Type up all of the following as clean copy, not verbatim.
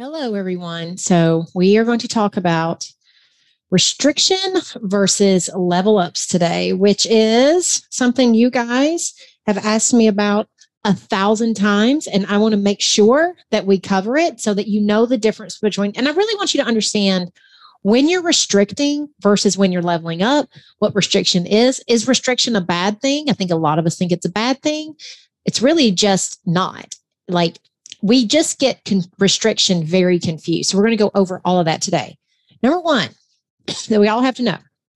Hello, everyone. So, we are going to talk about restriction versus level ups today, which is something you guys have asked me about 1,000 times. And I want to make sure that we cover it so that you know the difference between, and I really want you to understand when you're restricting versus when you're leveling up, what restriction is. Is restriction a bad thing? I think a lot of us think it's a bad thing. It's really just not. Like, we just get restriction very confused. So we're going to go over all of that today. Number one that we all have to know,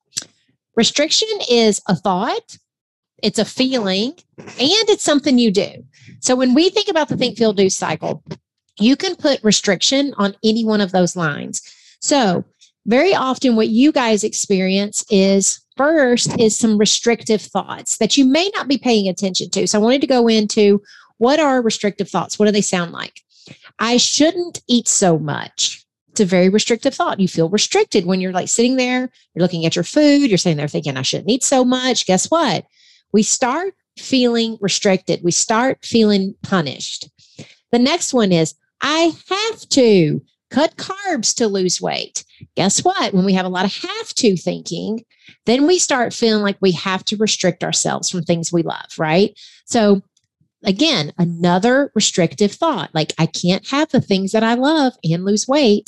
restriction is a thought, it's a feeling, and it's something you do. So when we think about the think, feel, do cycle, you can put restriction on any one of those lines. So very often what you guys experience is first is some restrictive thoughts that you may not be paying attention to. So I wanted to go into what are restrictive thoughts? What do they sound like? I shouldn't eat so much. It's a very restrictive thought. You feel restricted when you're like sitting there, you're looking at your food, you're sitting there thinking, I shouldn't eat so much. Guess what? We start feeling restricted. We start feeling punished. The next one is, I have to cut carbs to lose weight. Guess what? When we have a lot of have to thinking, then we start feeling like we have to restrict ourselves from things we love, right? So again, another restrictive thought, like I can't have the things that I love and lose weight.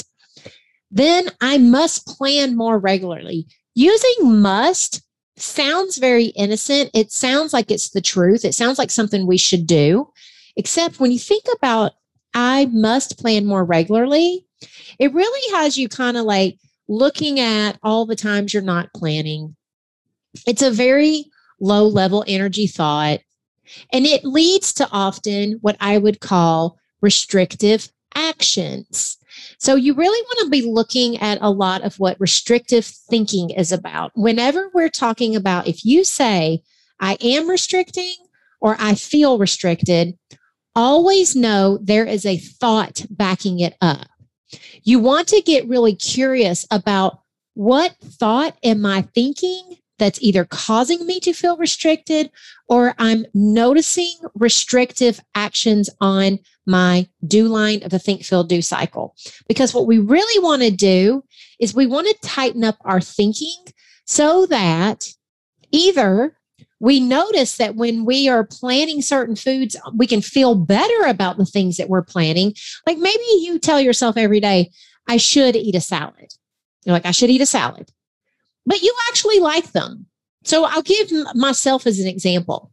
Then I must plan more regularly. Using must sounds very innocent. It sounds like it's the truth. It sounds like something we should do. Except when you think about I must plan more regularly, it really has you kind of like looking at all the times you're not planning. It's a very low level energy thought. And it leads to often what I would call restrictive actions. So you really want to be looking at a lot of what restrictive thinking is about. Whenever we're talking about, if you say, I am restricting or I feel restricted, always know there is a thought backing it up. You want to get really curious about what thought am I thinking that's either causing me to feel restricted or I'm noticing restrictive actions on my do line of the think, feel, do cycle. Because what we really want to do is we want to tighten up our thinking so that either we notice that when we are planning certain foods, we can feel better about the things that we're planning. Like maybe you tell yourself every day, I should eat a salad. You're like, I should eat a salad. But you actually like them. So I'll give myself as an example.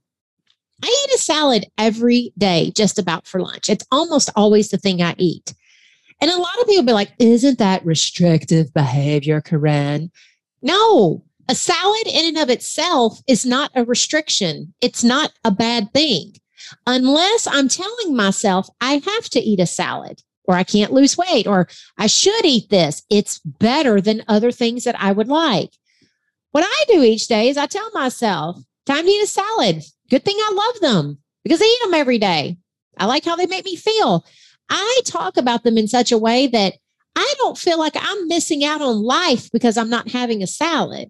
I eat a salad every day, just about for lunch. It's almost always the thing I eat. And a lot of people be like, isn't that restrictive behavior, Corinne? No, a salad in and of itself is not a restriction. It's not a bad thing. Unless I'm telling myself I have to eat a salad or I can't lose weight or I should eat this. It's better than other things that I would like. What I do each day is I tell myself, time to eat a salad. Good thing I love them because I eat them every day. I like how they make me feel. I talk about them in such a way that I don't feel like I'm missing out on life because I'm not having a salad.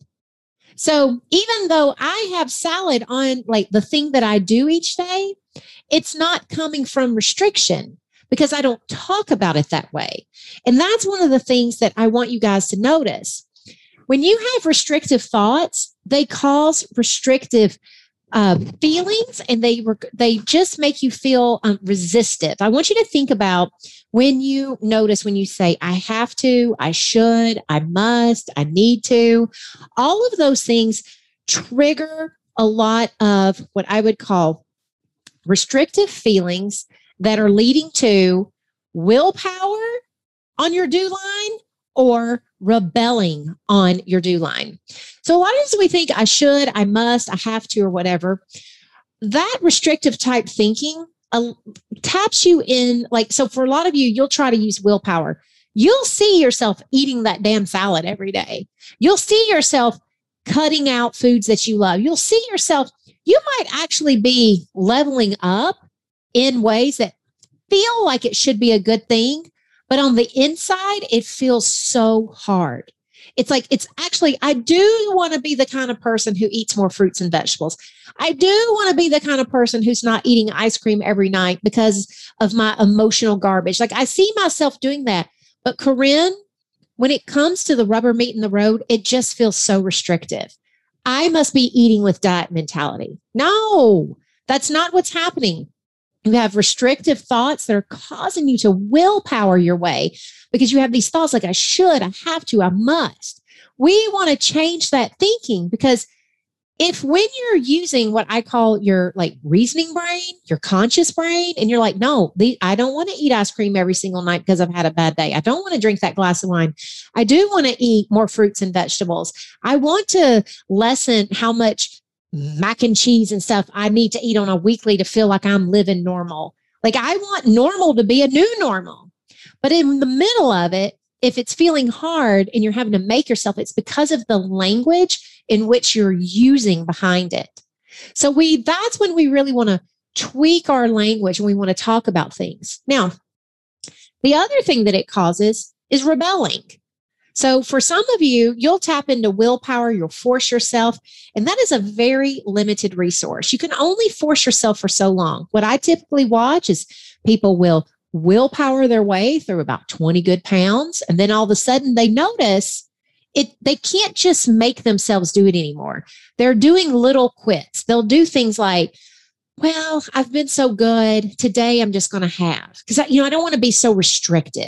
So even though I have salad on like the thing that I do each day, it's not coming from restriction because I don't talk about it that way. And that's one of the things that I want you guys to notice. When you have restrictive thoughts, they cause restrictive feelings and they just make you feel resistive. I want you to think about when you notice when you say, I have to, I should, I must, I need to, all of those things trigger a lot of what I would call restrictive feelings that are leading to willpower on your do line or rebelling on your do line. So a lot of times we think I should, I must, I have to, or whatever. That restrictive type thinking taps you in. Like, so for a lot of you, you'll try to use willpower. You'll see yourself eating that damn salad every day. You'll see yourself cutting out foods that you love. You'll see yourself, you might actually be leveling up in ways that feel like it should be a good thing. But on the inside, it feels so hard. it's actually, I do want to be the kind of person who eats more fruits and vegetables. I do want to be the kind of person who's not eating ice cream every night because of my emotional garbage. Like I see myself doing that. But Corinne, when it comes to the rubber meeting the road, it just feels so restrictive. I must be eating with diet mentality. No, that's not what's happening. You have restrictive thoughts that are causing you to willpower your way because you have these thoughts like, I should, I have to, I must. We want to change that thinking because if when you're using what I call your like reasoning brain, your conscious brain, and you're like, no, I don't want to eat ice cream every single night because I've had a bad day. I don't want to drink that glass of wine. I do want to eat more fruits and vegetables. I want to lessen how much mac and cheese and stuff I need to eat on a weekly to feel like I'm living normal. Like I want normal to be a new normal. But in the middle of it, if it's feeling hard and you're having to make yourself, it's because of the language in which you're using behind it. So that's when we really want to tweak our language when we want to talk about things. Now, the other thing that it causes is rebelling. So for some of you, you'll tap into willpower, you'll force yourself, and that is a very limited resource. You can only force yourself for so long. What I typically watch is people will willpower their way through about 20 good pounds, and then all of a sudden they notice they can't just make themselves do it anymore. They're doing little quits. They'll do things like, well, I've been so good. Today I'm just going to have, because I don't want to be so restrictive.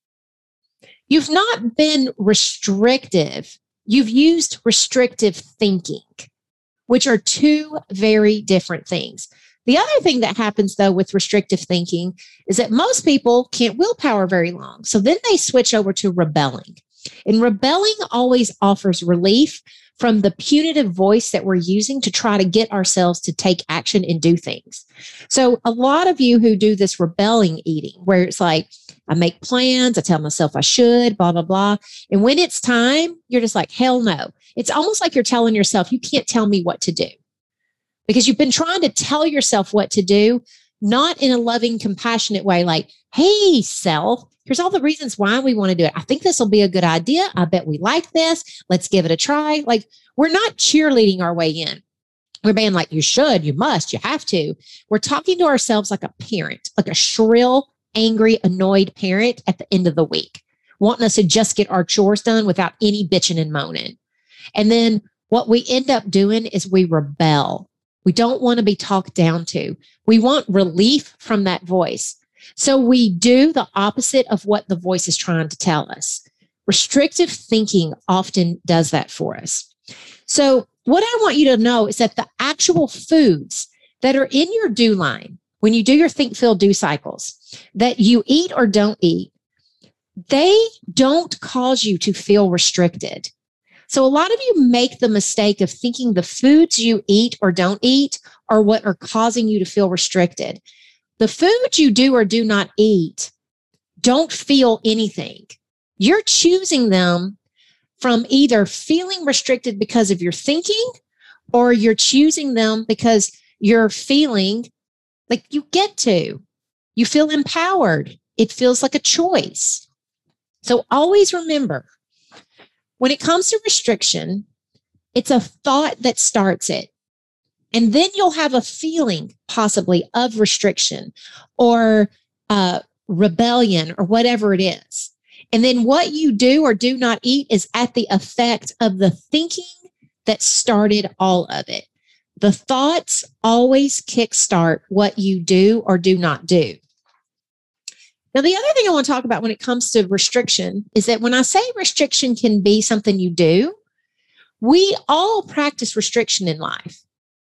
You've not been restrictive. You've used restrictive thinking, which are two very different things. The other thing that happens, though, with restrictive thinking is that most people can't willpower very long. So then they switch over to rebelling. And rebelling always offers relief from the punitive voice that we're using to try to get ourselves to take action and do things. So a lot of you who do this rebelling eating, where it's like, I make plans, I tell myself I should, blah, blah, blah. And when it's time, you're just like, hell no. It's almost like you're telling yourself, you can't tell me what to do. Because you've been trying to tell yourself what to do, not in a loving, compassionate way, like, hey, self, here's all the reasons why we want to do it. I think this will be a good idea. I bet we like this. Let's give it a try. Like, we're not cheerleading our way in. We're being like, you should, you must, you have to. We're talking to ourselves like a parent, like a shrill, angry, annoyed parent at the end of the week, wanting us to just get our chores done without any bitching and moaning. And then what we end up doing is we rebel. We don't want to be talked down to. We want relief from that voice. So we do the opposite of what the voice is trying to tell us. Restrictive thinking often does that for us. So what I want you to know is that the actual foods that are in your do line, when you do your think, feel, do cycles, that you eat or don't eat, they don't cause you to feel restricted. So a lot of you make the mistake of thinking the foods you eat or don't eat are what are causing you to feel restricted. The foods you do or do not eat don't feel anything. You're choosing them from either feeling restricted because of your thinking, or you're choosing them because you're feeling like you get to. You feel empowered. It feels like a choice. So always remember, when it comes to restriction, it's a thought that starts it. And then you'll have a feeling possibly of restriction or rebellion or whatever it is. And then what you do or do not eat is at the effect of the thinking that started all of it. The thoughts always kickstart what you do or do not do. Now, the other thing I want to talk about when it comes to restriction is that when I say restriction can be something you do, we all practice restriction in life.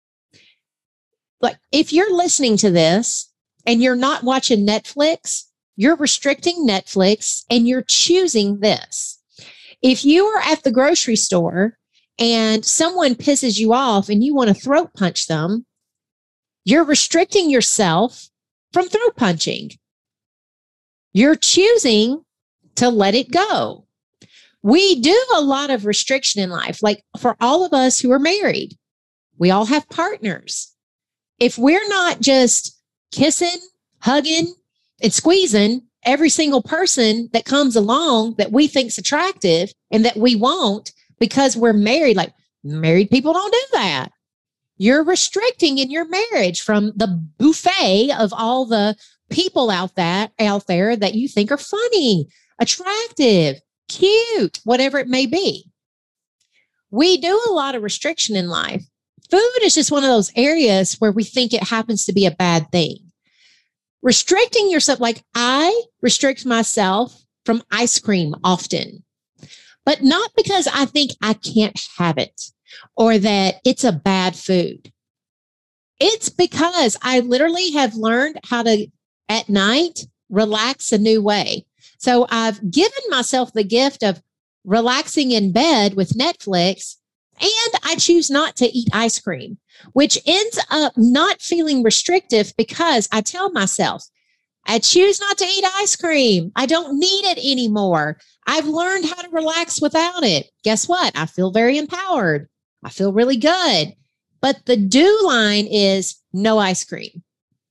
Like if you're listening to this and you're not watching Netflix, you're restricting Netflix and you're choosing this. If you are at the grocery store and someone pisses you off and you want to throat punch them, you're restricting yourself from throat punching. You're choosing to let it go. We do a lot of restriction in life. Like for all of us who are married, we all have partners. If we're not just kissing, hugging, and squeezing every single person that comes along that we think's attractive and that we want because we're married. Like, married people don't do that. You're restricting in your marriage from the buffet of all the people out there that you think are funny, attractive, cute, whatever it may be. We do a lot of restriction in life. Food is just one of those areas where we think it happens to be a bad thing. Restricting yourself, like I restrict myself from ice cream often, but not because I think I can't have it or that it's a bad food. It's because I literally have learned how to, at night, relax a new way. So I've given myself the gift of relaxing in bed with Netflix, and I choose not to eat ice cream, which ends up not feeling restrictive because I tell myself, I choose not to eat ice cream. I don't need it anymore. I've learned how to relax without it. Guess what? I feel very empowered. I feel really good. But the do line is no ice cream.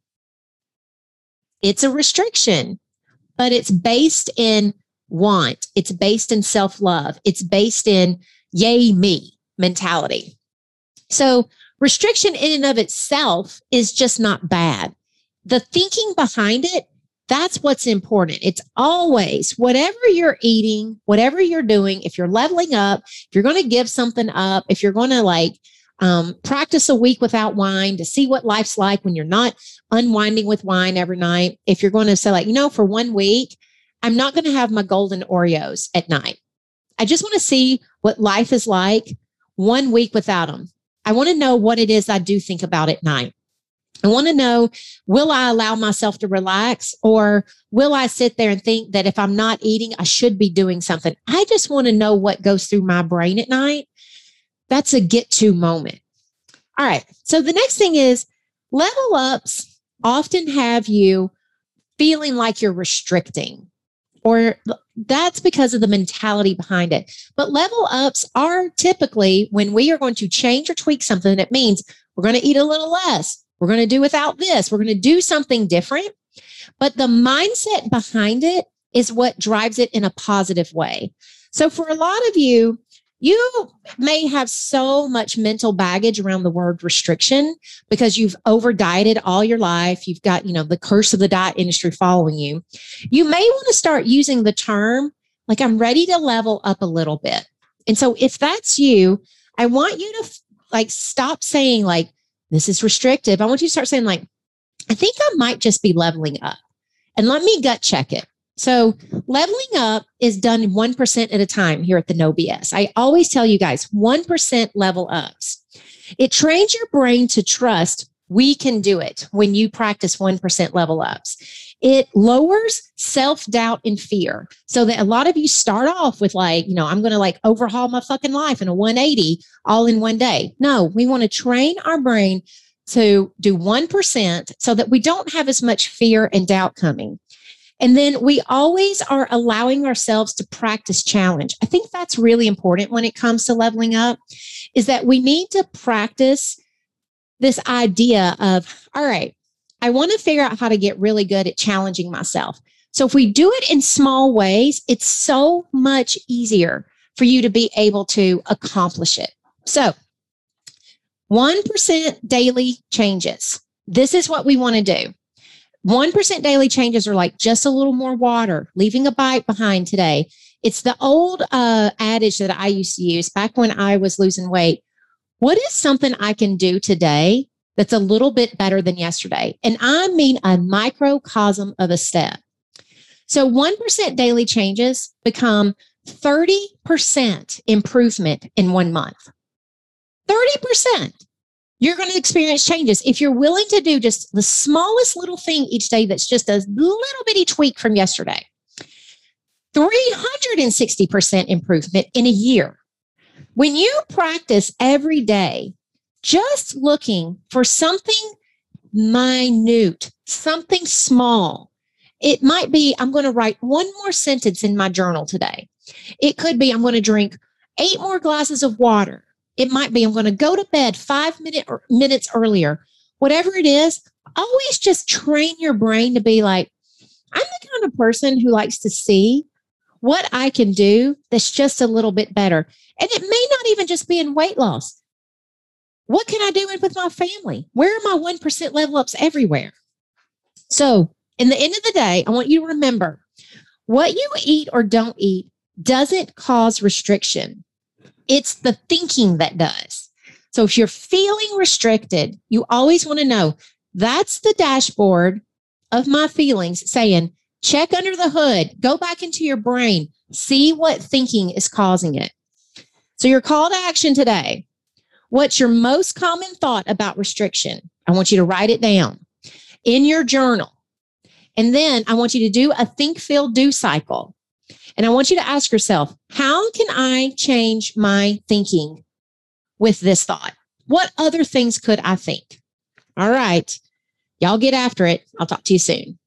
It's a restriction, but it's based in want. It's based in self-love. It's based in yay me mentality. So restriction in and of itself is just not bad. The thinking behind it, that's what's important. It's always whatever you're eating, whatever you're doing, if you're leveling up, if you're going to give something up, if you're going to practice a week without wine to see what life's like when you're not unwinding with wine every night. If you're going to say for 1 week, I'm not going to have my golden Oreos at night. I just want to see what life is like 1 week without them. I want to know what it is I do think about at night. I want to know, will I allow myself to relax, or will I sit there and think that if I'm not eating, I should be doing something? I just want to know what goes through my brain at night. That's a get to moment. All right. So the next thing is level ups often have you feeling like you're restricting, or that's because of the mentality behind it. But level ups are typically when we are going to change or tweak something that means we're going to eat a little less. We're going to do without this. We're going to do something different. But the mindset behind it is what drives it in a positive way. So for a lot of you, you may have so much mental baggage around the word restriction because you've over dieted all your life. You've got, the curse of the diet industry following you. You may want to start using the term, like, I'm ready to level up a little bit. And so if that's you, I want you to stop saying this is restrictive. I want you to start saying I think I might just be leveling up, and let me gut check it. So leveling up is done 1% at a time here at the No BS. I always tell you guys 1% level ups. It trains your brain to trust we can do it when you practice 1% level ups. It lowers self-doubt and fear so that a lot of you start off with I'm going to overhaul my fucking life in a 180 all in one day. No, we want to train our brain to do 1% so that we don't have as much fear and doubt coming. And then we always are allowing ourselves to practice challenge. I think that's really important when it comes to leveling up, is that we need to practice this idea of, all right, I want to figure out how to get really good at challenging myself. So if we do it in small ways, it's so much easier for you to be able to accomplish it. So 1% daily changes. This is what we want to do. 1% daily changes are just a little more water, leaving a bite behind today. It's the old adage that I used to use back when I was losing weight. What is something I can do today that's a little bit better than yesterday? And I mean a microcosm of a step. So 1% daily changes become 30% improvement in 1 month. 30%. You're going to experience changes. If you're willing to do just the smallest little thing each day that's just a little bitty tweak from yesterday, 360% improvement in a year. When you practice every day, just looking for something minute, something small. It might be, I'm going to write one more sentence in my journal today. It could be, I'm going to drink 8 more glasses of water. It might be, I'm going to go to bed 5 minutes earlier. Whatever it is, always just train your brain to be I'm the kind of person who likes to see what I can do that's just a little bit better. And it may not even just be in weight loss. What can I do with my family? Where are my 1% level ups everywhere? So, in the end of the day, I want you to remember what you eat or don't eat doesn't cause restriction. It's the thinking that does. So, if you're feeling restricted, you always want to know that's the dashboard of my feelings saying, check under the hood, go back into your brain, see what thinking is causing it. So, your call to action today, what's your most common thought about restriction? I want you to write it down in your journal. And then I want you to do a think, feel, do cycle. And I want you to ask yourself, how can I change my thinking with this thought? What other things could I think? All right. Y'all get after it. I'll talk to you soon.